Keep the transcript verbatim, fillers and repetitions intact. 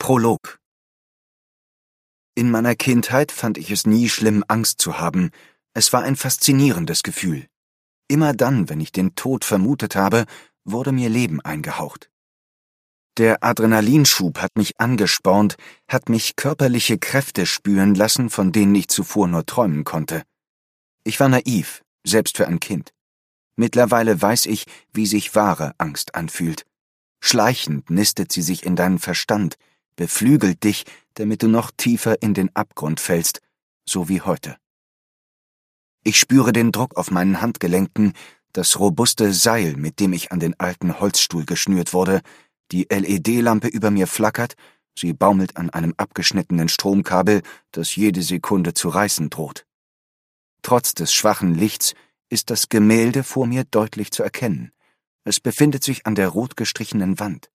Prolog. In meiner Kindheit fand ich es nie schlimm, Angst zu haben. Es war ein faszinierendes Gefühl. Immer dann, wenn ich den Tod vermutet habe, wurde mir Leben eingehaucht. Der Adrenalinschub hat mich angespornt, hat mich körperliche Kräfte spüren lassen, von denen ich zuvor nur träumen konnte. Ich war naiv, selbst für ein Kind. Mittlerweile weiß ich, wie sich wahre Angst anfühlt. Schleichend nistet sie sich in deinen Verstand, beflügelt dich, damit du noch tiefer in den Abgrund fällst, so wie heute. Ich spüre den Druck auf meinen Handgelenken, das robuste Seil, mit dem ich an den alten Holzstuhl geschnürt wurde, die L E D-Lampe über mir flackert, sie baumelt an einem abgeschnittenen Stromkabel, das jede Sekunde zu reißen droht. Trotz des schwachen Lichts ist das Gemälde vor mir deutlich zu erkennen. Es befindet sich an der rot gestrichenen Wand.